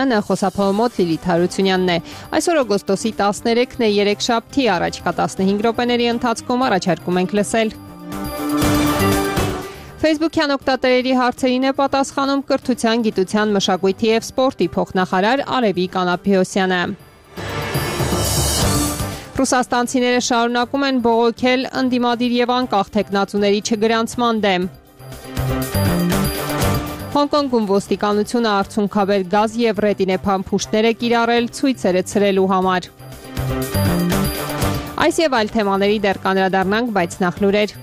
Ղուկասյանը, խոսափողոմոտ Լիլիթ Հարությունյանն է։ Այսօր օգոստոսի 13-ն է, երեքշաբթի, առաջիկա 15 րոպեների ընթացքում առաջարկում ենք լսել։ Facebook-յան օգտատերերի հարցերին է պատասխանում կրթության, գիտության, մշակույթի և սպորտի փոխնախարար Արևիկ Անապիոսյանը։ Ռուսաստանցիները շարունակում են բողոքել ընդդիմադիր և անկախ թեկնածուների չգրանցման դեմ։ Հոնկոնգում ոստիկանությունը արցունքաբեր գազ և ռետինե փամփուշտներ է կիրառել ցույցերը ցրելու համար։ Այս և այլ թեմաների դեռ կանդրադառնանք, բայց նախ լուրեր։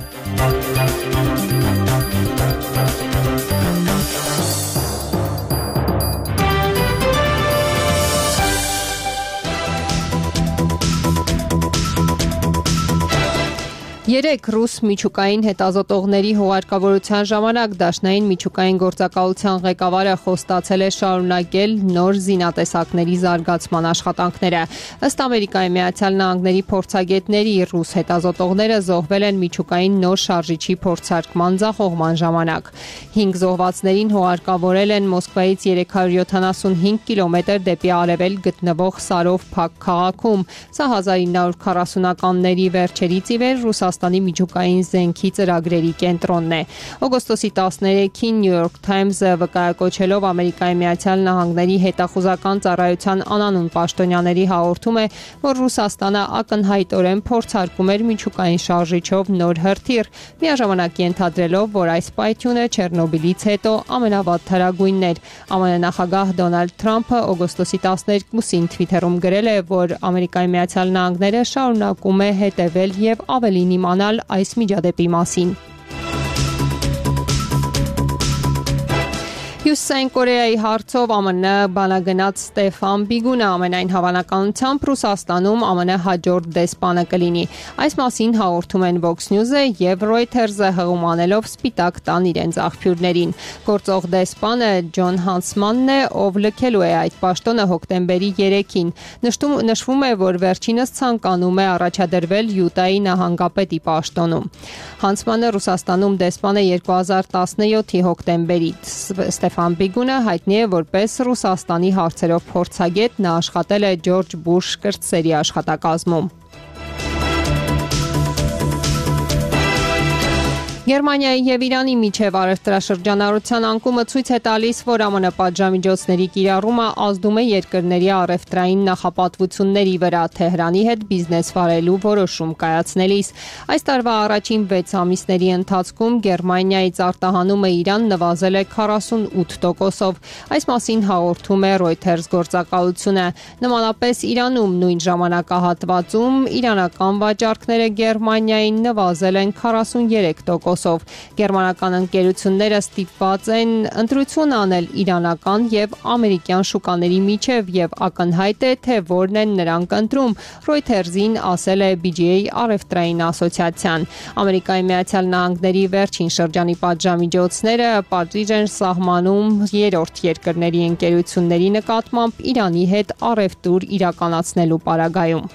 Երեք ռուս միջուկային հետազոտողների հուղարկավորության ժամանակ դաշնային միջուկային գործակալության ղեկավարը խոստացել է շարունակել նոր զինատեսակների զարգացման աշխատանքները։ Ըստ Ամերիկայի Միացյալ Նահանգների փորձագետների, ռուս հետազոտողները զոհվել են միջուկային նոր շարժիչի փորձարկման ձախողման ժամանակ։ 5 զոհվածներին հուղարկավորել են Մոսկվայից 375 կիլոմետր դեպի արևելք գտնվող Սարով Փակ քաղաքում։ Սա 1940-ականների վերջերից ի վեր Ռուսաստանի միջուկային զենքի ծրագրերի կենտրոնն է։ Օգոստոսի 13-ին New York Times-ը վկայակոչելով Ամերիկայի Միացյալ Նահանգների հետախուզական ծառայության անանուն պաշտոնյաների հաղորդում է, որ Ռուսաստանը ակնհայտորեն փորձարկում էր միջուկային շարժիչով նոր հրթիռ, միաժամանակ ենթադրելով, որ այս պայթյունը Չեռնոբիլից հետո ամենավատթարագույնն էր։ ԱՄՆ նախագահ Դոնալդ Թրամփը օգոստոսի 12-ին Twitter-ում գրել է, որ Ամերիկայի Միացյալ Նահանգները շարունակում է հետևել և ավելին իմանալ այս միջադեպի մասին։ Հյուսիսային Կորեայի հարցով ԱՄՆ բանագնաց Ստեֆան Բիգունը ամենայն հավանականությամբ Ռուսաստանում ԱՄՆ հաջորդ դեսպանը կլինի։ Այս մասին հաղորդում են Vox News-ը և Reuters-ը հղում անելով Սպիտակ տան իրենց աղբյուրներին։ Գործող դեսպանը Ջոն Հանսմանն է, ով լքելու է այդ պաշտոնը հոկտեմբերի 3-ին։ Նշվում է, որ վերջինս ցանկանում է առաջադրվել Յուտայի նահանգապետի պաշտոնում։ Հանսմանը Ռուսաստանում դեսպան է 2017-ի հոկտեմբերից։ Ստեֆան Բիգունը հայտնի է որպես Ռուսաստանի հարցերով փորձագետ, նա աշխատել է Ջորջ Բուշ կրտսերի աշխատակազմում։ Գերմանիայի և Իրանի միջև առևտրաշրջանառության անկումը ցույց է տալիս, որ ԱՄՆ պատժամիջոցների կիրառումը ազդում է երկրների առևտրային նախապատվությունների վրա, Թեհրանի հետ բիզնես վարելու որոշում կայացնելիս։ Այս տարվա առաջին 6 ամիսների ընթացքում Գերմանիայից արտահանումը Իրան նվազել է 48%-ով։ Այս մասին հաղորդում է Reuters գործակալությունը։ Նմանապես Իրանում նույն ժամանակահատվածում իրանական վաճառքները Գերմանիային նվազել են 43%։ Գերմանական ընկերությունները ստիպված են ընտրություն անել իրանական և ամերիկյան շուկաների միջև և ակնհայտ է, թե որն են նրանք ընտրում, Reuters-ին ասել է BGA առևտրային ասոցիացիան։ Ամերիկայի Միացյալ Նահանգների վերջին շրջանի պատժամիջոցները պատժիժ են սահմանում երրորդ երկրների ընկերությունների նկատմամբ Իրանի հետ առևտուր իրականացնելու պարագայում։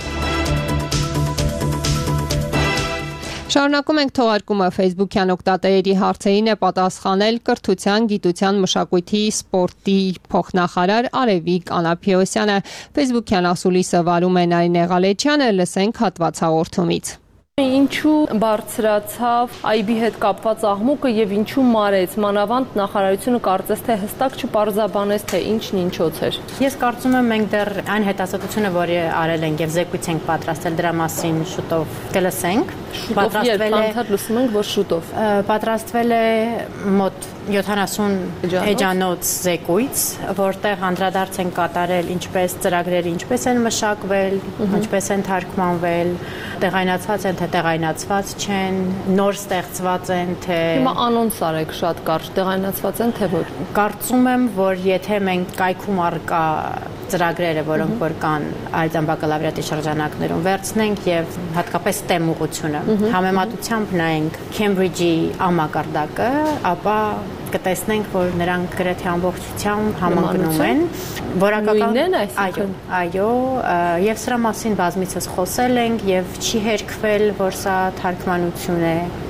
Շարունակում ենք թողարկումը Facebook-յան օգտատերերի հարցերին է պատասխանել կրթության, գիտության, մշակույթի, սպորտի փոխնախարար Արևիկ Անապիոսյանը։ Facebook-յան ասուլիսը վարում է Նարինե Ղալեչյանը, լսենք հատված հաղորդումից։ Ինչու բարձրացավ IB հետ կապված աղմուկը եւ ինչու մարեց, մանավանդ նախարարությունը կարծես թե հստակ չպարզաբանեց, թե ինչն ինչոց էր։ Ես կարծում եմ մենք դեռ այն հետազոտությունը, որը արել ենք եւ զեկույց ենք պատրաստել դրա մասին շուտով կլսենք։ Պատրաստվել է, լսում ենք, որ շուտով պատրաստվել է մոտ 70 էջանոց զեկույց, որտեղ անդրադարձ են կատարել ինչպես ծրագրերը ինչպես են մշակվել, ինչպես են թարգմանվել, տեղայնացված են, թե տեղայնացված չեն, նոր ստեղծված են, թե Հիմա անոնց արեք շատ կարճ, տեղայնացված են, թե որ։ Կարծում եմ, որ եթե մենք կայքում առկա ծրագրերը, որոնք որ կան այդան բակալավրիատի շրջանակներում վերցնենք եւ հատկապես STEM ուղղությունը, համեմատությամբ նայենք Cambridge-ի ամակարդակը, ապա կտեսնենք, որ նրանք գրեթե ամբողջությամբ համընկնում են, որակական այսինքն այո, եւ սրա մասին բազմիցս խոսել ենք եւ չի հերքվել, որ սա թարգմանություն է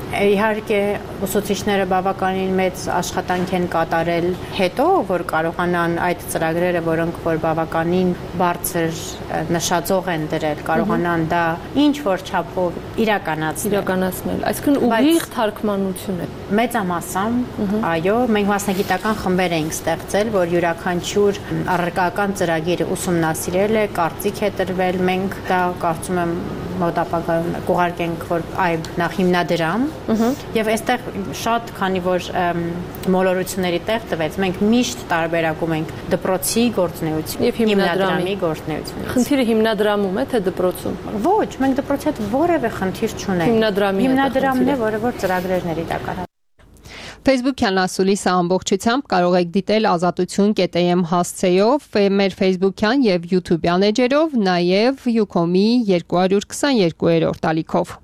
Իհարկե ուսուցիչները բավականին մեծ աշխատանք են կատարել հետո, որ կարողանան այդ ծրագրերը, որոնք որ բավականին բարձր նշաձող են դրել, կարողանան դա ինչ որ չափով իրականացնել։ Այսինքն ուղիղ թարգմանություն է։ Մեծամասամբ, այո, մենք մասնագիտական խմբեր ենք ստեղծել, որ յուրաքանչյուր առարկական ծրագիր ուսումնասիրել է, կարծիք է տրվել, մենք դա կարծում եմ մոտ ապագայում կուղարկենք, որ այբ նախ հիմնադրամ եւ այստեղ շատ քանի որ մոլորությունների տեղ տվեց, մենք միշտ տարբերակում ենք դպրոցի գործունեություն եւ հիմնադրամի գործունեությունը։ Խնդիրը հիմնադրամում է թե դպրոցում։ Ոչ, մենք դպրոցի հետ որևէ խնդիր չունենք։ Հիմնադրամն է, որը որ ծրագրերն է իրականացնում։ Facebook-յան ասուլիսը ամբողջությամբ կարող եք դիտել azatutun.am հասցեով, մեր Facebook-յան եւ YouTube-յան էջերով, նաեւ Ucom-ի 222-րդ ալիքով։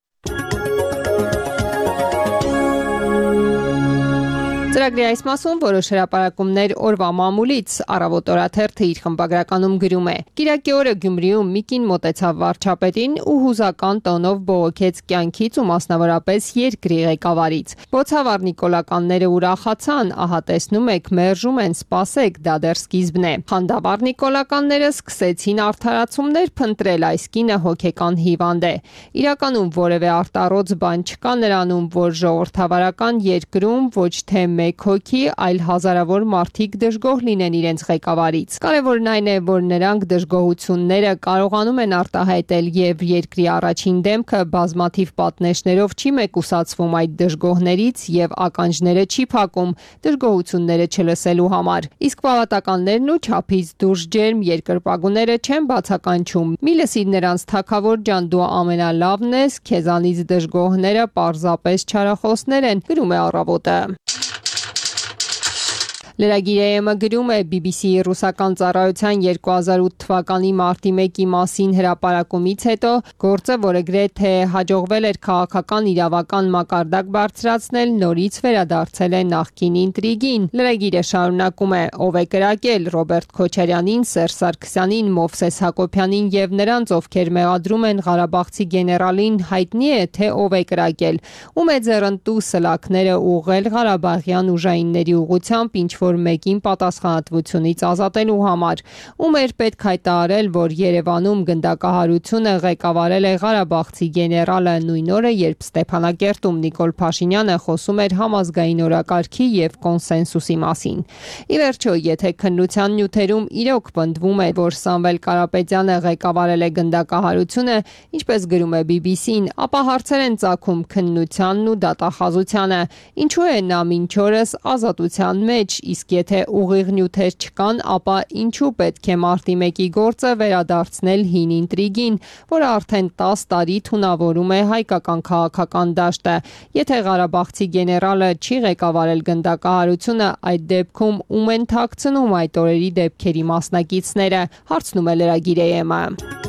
Ծրագրի այս մասում որոշ հրապարակումներ օրվա մամուլից Առավոտ օրաթերթը իր խմբագրականում գրում է. Կիրակի օրը Գյումրիում մի կին մոտեցավ վարչապետին ու հուզական տոնով բողոքեց կյանքից ու մասնավորապես երկրի ղեկավարից։ Բոցավառ նիկոլականները ուրախացան, ահա տեսնում եք, մերժում են, սպասեք, դա դեռ սկիզբն է։ Խանդավառ նիկոլականները սկսեցին արդարացումներ փնտրել, այս կինը հոգեկան հիվանդ է։ Իրականում որևէ արտառոց բան չկա նրանում, որ ժողովրդավարական երկրում ոչ թե մեկ հոգի, այլ հազարավոր մարդիկ դժգոհ լինեն իրենց ղեկավարից։ Կարևորն այն է, որ նրանք դժգոհությունները կարողանում են արտահայտել եւ երկրի առաջին դեմքը բազմաթիվ պատնեշներով չի մեկուսացվում այդ դժգոհներից եւ ականջները չի փակում դժգոհությունները չլսելու համար։ Իսկ պալատականներն ու չափից դուրս ջերմ երկրպագուները չեն բացականչում։ Մի լսիր նրանց թակավոր ջան, դու ամենալավն ես, քեզանից դժգոհները պարզապես չարախոսներ են, գրում է Առավոտը։ Լրագիր գրում է BBC-ի ռուսական ծառայության 2008 թվականի մարտի 1-ի մասին հրապարակումից հետո գործը, որը գրեթե հաջողվել էր քաղաքական իրավական մակարդակ բարձրացնել, նորից վերադարձել է նախկին ինտրիգին։ Լրագիրը շարունակում է. ով է կրակել Ռոբերտ Քոչարյանին, Սերժ Սարգսյանին, Մովսես Հակոբյանին եւ նրանց, ովքեր մեղադրում են Ղարաբաղցի գեներալին, հայտնի է, թե ով է կրակել։ Ում է ձեռնտու սլաքները ուղղել Ղարաբաղյան ուժայինների ուղղությամբ, ինչ որ մեկին պատասխանատվությունից ազատելու համար։ Ում էր պետք հայտարարել, որ Երևանում գնդակահարությունը ղեկավարել է Ղարաբաղցի գեներալը նույն օրը, երբ Ստեփանակերտում Նիկոլ Փաշինյանը խոսում էր համազգային օրակարգի եւ կոնսենսուսի մասին։ Ի վերջո, եթե քննության նյութերում իրոք պնդվում է, որ Սամվել Կարապետյանը ղեկավարել է գնդակահարությունը, ինչպես գրում է BBC-ն, ապա հարցեր են ծագում քննությանն ու դատախազությանը։ Ինչու է նա մինչ օրս ազատության մեջ, իսկ եթե ուղիղ նյութեր չկան, ապա ինչու պետք է մարտի 1-ի գործը վերադարձնել հին ինտրիգին, որը արդեն 10 տարի թունավորում է հայկական քաղաքական դաշտը։ Եթե Ղարաբաղցի գեներալը չի ղեկավարել գնդակահարությունը, այդ դեպքում ում են թաքցնում այդ օրերի դեպքերի մասնակիցները, հարցնում է լրագիր-ը։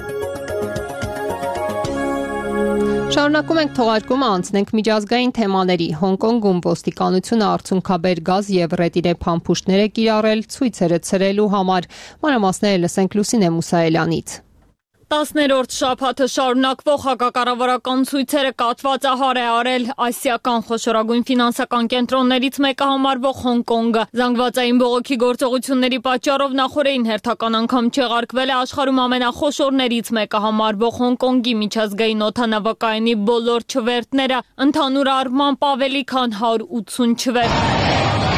Շարունակում ենք թողարկումը, անցնենք միջազգային թեմաների։ Հոնկոնգում ոստիկանությունը արցունքաբեր գազ եւ ռետինե փամփուշտներ է կիրառել ցույցերը ցրելու համար։ Մանրամասները լսենք Լուսինե Մուսայելյանից։ 10-րդ շաբաթը շարունակվող հակակառավարական ցույցերը կաթվածահար է արել ասիական խոշորագույն ֆինանսական կենտրոններից մեկը համարվող Հոնկոնգը։ Զանգվածային բողոքի գործողությունների պատճառով նախորդին հերթական անգամ չեղարկվել է աշխարհում ամենախոշորներից մեկը համարվող Հոնկոնգի միջազգային օդանավակայանի բոլոր չվերթները, ընդհանուր առմամբ ավելի քան 180 չվերթ։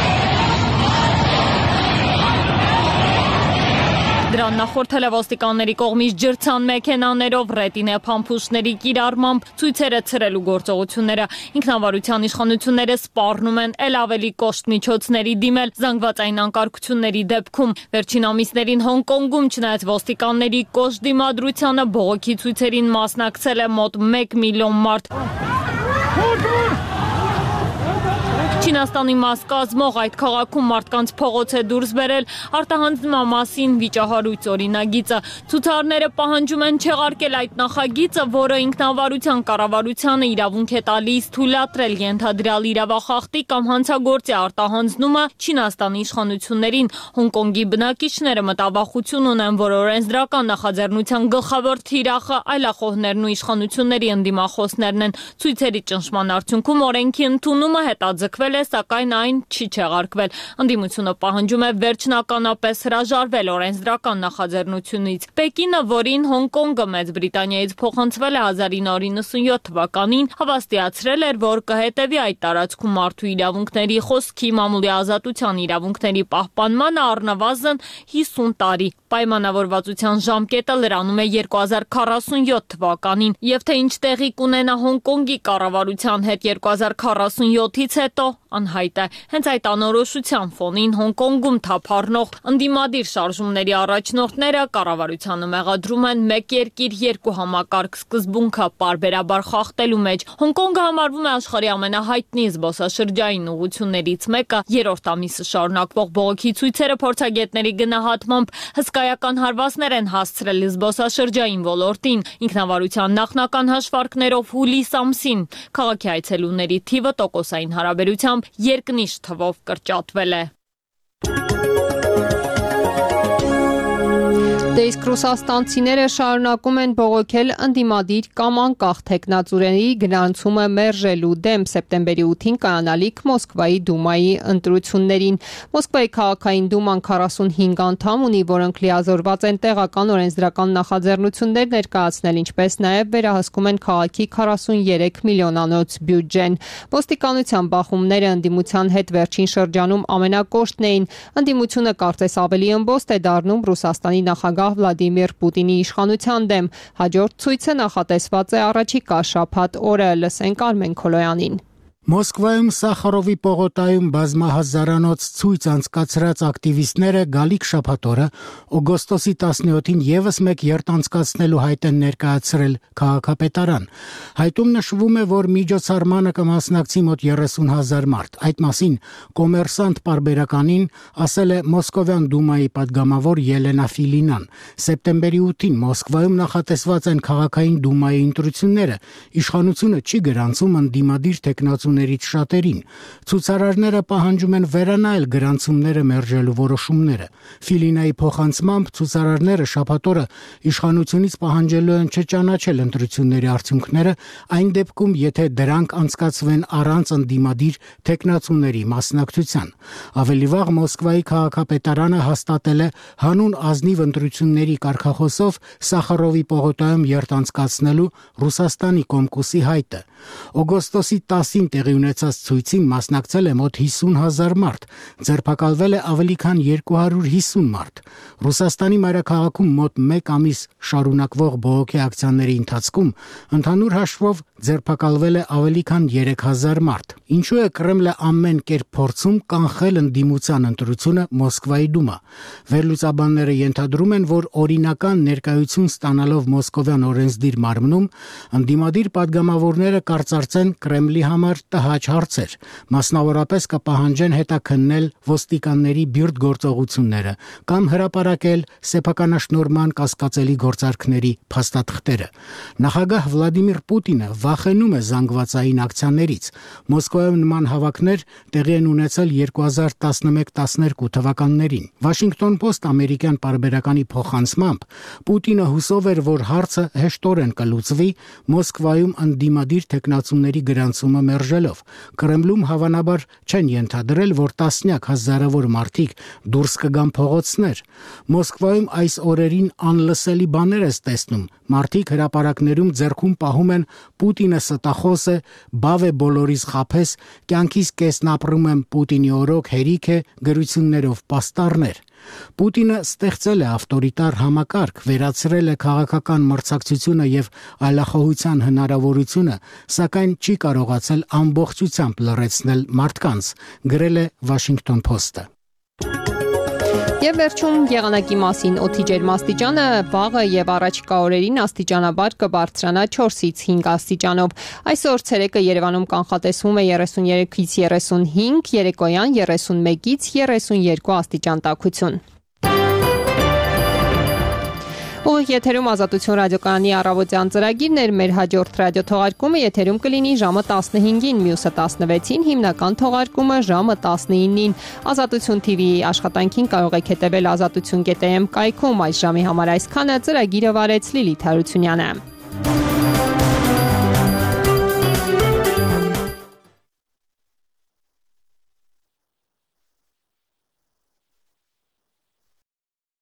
Դրան նախորդել է ոստիկանների կողմից ջրցան մեքենաներով ռետինե փամփուշտների կիրառմամբ ցույցերը ցրելու գործողությունները։ Ինքնավարության իշխանությունները սպառնում են ել ավելի կոշտ միջոցների դիմել զանգվածային անկարգությունների դեպքում։ Վերջին ամիսներին Հոնկոնգում, չնայած ոստիկանների կոշտ դիմադրությանը, բողոքի ցույցերին մասնակցել է մոտ 1 միլիոն մարդ։ Չինաստանի մաս կազմող այդ քաղաքում մարդկանց փողոց է դուրս բերել արտահանձնման վիճահարույց օրինագիծը։ Ցուցարարները պահանջում են չեղարկել այդ նախագիծը, որը ինքնավարության կառավարությանը իրավունք է տալիս թույլատրել ենթադրյալ իրավախախտի կամ հանցագործի արտահանձնումը Չինաստանի իշխանություններին։ Հոնկոնգի բնակիչները մտավախություն ունեն, որ օրենսդրական նախաձեռնության գլխավոր թիրախը այլախոհներն ու իշխանությունների ընդդիմախոսներն են։ Ցույցերի ճնշման արդյունքում օրենքի ընդունումը հետաձգվել է, սակայն այն չի չեղարկվել։ Ընդդիմությունը պահանջում է վերջնականապես հրաժարվել օրենսդրական նախաձեռնությունից։ Պեկինը, որին Հոնկոնգը Մեծ Բրիտանիայից փոխանցվել է 1997 թվականին, հավաստիացրել էր, որ կհետևի այդ տարածքում մարդու իրավունքների, խոսքի, մամուլի ազատության իրավունքների պահպանմանը առնվազն 50 տարի։ Պայմանավորվածության ժամկետը լրանում է 2047 թվականին, եւ թե ինչ տեղի կունենա Հոնկոնգի կառավարության հետ 2047-ից հետո անհայտ է։ Հենց այդ անորոշության ֆոնին Հոնկոնգում թափառնող ընդդիմադիր շարժումների առաջնորդները կառավարությանը մեղադրում են մեկ երկիր երկու համակարգ սկզբունքը պարբերաբար խախտելու մեջ։ Հոնկոնգը համարվում է աշխարհի ամենահայտնի զբոսաշրջային ուղղություններից մեկը։ Երրորդ ամիսը շարունակվող բողոքի ցույցերը փորձագետների գնահատմամբ հսկայական հարվածներ են հասցրել զբոսաշրջային ոլորտին։ Ինքնավարության նախնական հաշվարկներով հուլիս ամսին քաղաքի այցելուների թիվը տոկոսային հարաբերությամբ երկնիշ թվով կրճատվել է։ Իսկ ռուսաստանցիները շարունակում են բողոքել ընդդիմադիր կամ անկախ թեկնածուների գրանցումը մերժելու դեմ սեպտեմբերի 8-ին կայանալիք Մոսկվայի դումայի ընտրություններին։ Մոսկվայի քաղաքային դուման 45 անդամ ունի, որոնք լիազորված են տեղական օրենսդրական նախաձեռնություններ ներկայացնել, ինչպես նաև վերահսկում են քաղաքի 43 միլիոնանոց բյուջեն։ Ոստիկանության բախումները ընդդիմության հետ վերջին շրջանում ամենակոշտն էին։ Ընդդիմությունը կարծես ավելի ըմբոստ է դառնում Ռուսաստանի նախագահ Վլադիմիր Պուտինի իշխանության դեմ։ Հաջորդ ցույցը նախատեսված է առաջիկա շաբաթ օրը։ Լսենք Արմեն Քոլոյանին։ Մոսկվայում Սախարովի պողոտայում բազմահազարանոց ցույց անցկացրած ակտիվիստները գալիք շաբաթօրը օգոստոսի 17-ին եւս մեկ երթ անցկացնելու հայտ են ներկայացրել քաղաքապետարան։ Հայտում նշվում է, որ միջոցառմանը կմասնակցի մոտ 30,000 մարդ։ Այդ մասին Կոմերսանտ պարբերականին ասել է Մոսկովյան դումայի падգամավոր Ելենա Ֆիլինան։ Սեպտեմբերի 8-ին Մոսկվայում նախատեսված են քաղաքային դումայի ընտրությունները։ Իշխանությունը չի գրանցում ընդդիմադիր թեկնածուներից շատերին։ Ցուցարարները պահանջում են վերանայել գրանցումները մերժելու որոշումները։ Ֆիլինայի փոխանցմամբ ցուցարարները շաբաթօրը իշխանությունից պահանջելու են չճանաչել ընտրությունների արդյունքները այն դեպքում, եթե դրանք անցկացվեն առանց ընդդիմադիր թեկնածուների մասնակցության։ Ավելի վաղ Մոսկվայի քաղաքապետարանը հաստատել է հանուն ազնիվ ընտրությունների կարգախոսով Սախարովի պողոտայում երթ անցկացնելու Ռուսաստանի Կոմկուսի հայտը։ Օգոստոսի 10-ին տեղի ունեցած ցույցին մասնակցել է մոտ 50,000 մարդ, ձերբակալվել է ավելի քան 250 մարդ։ Ռուսաստանի մայրաքաղաքում մոտ 1 ամիս շարունակվող բողոքի ակցիաների ընթացքում ընդհանուր հաշվով ձերբակալվել է ավելի քան 3000 մարդ։ Ինչու է Կրեմլը ամեն կերպ փորձում կանխել ընդդիմության ընտրությունը Մոսկվայի դումա։ Վերլուծաբանները ենթադրում են, որ օրինական ներկայություն ստանալով Մոսկովյան օրենսդիր մարմնում ընդդիմադիր падգամավորները կարծարծեն Կրեմլի համար տհաճ հարցեր, մասնավորապես կպահանջեն հետաքննել ոստիկանների բիրտ գործողությունները կամ հրապարակել սեփականաշնորհման կասկածելի գործարքների փաստաթղթերը։ Նախագահ Վլադիմիր Պուտինը վախենում է զանգվածային ակցիաներից։ Մոսկվայում նման հավաքներ տեղի են ունեցել 2011-12 թվականներին։ Washington Post ամերիկյան պարբերականի փոխանցմամբ Պուտինը հուսով էր, որ հարցը հեշտորեն կլուծվի Մոսկվայում ընդդիմադիր թեկնածուների գրանցումը մերժելով։ Կրեմլում հավանաբար չեն ենթադրել, որ տասնյակ հազարավոր մարդիկ դուրս կգան փողոցներ։ Մոսկվայում այս օրերին անլսելի բաներ ես տեսնում։ Մարդիկ հրապարակներում ձեռքում պահում են Պուտինը ստախոս է, բավ է բոլորիս խափես, կյանքիս կեսն ապրում եմ Պուտինի օրոք հերիք է գրություններով պաստառներ։ Պուտինը ստեղծել է ավտորիտար համակարգ, վերացրել է քաղաքական մրցակցությունը եւ այլախոհության հնարավորությունը, սակայն չի կարողացել ամբողջությամբ լրացնել մարդկանց, գրել է Washington Post-ը։ Եվ վերջում եղանակի մասին օդի ջերմաստիճանը վաղը եւ առաջիկա օրերին աստիճանաբար կբարձրանա 4-ից 5 աստիճանով։ Այսօր ցերեկը Երևանում կանխատեսվում է 33-ից 35, երեկոյան 31-ից 32 աստիճան տաքություն։ Ուղիղ եթերում Ազատություն ռադիոկայանի առավոտյան ծրագիրն էր, մեր հաջորդ ռադիոթողարկումը եթերում կլինի ժամը 15-ին, մյուսը 16-ին, հիմնական թողարկումը ժամը 19-ին։ Ազատություն TV-ի աշխատանքին կարող եք հետևել azatutun.am կայքում։ Այս ժամի համար այսքանը, ծրագիրը վարեց Լիլիթ Հարությունյանը։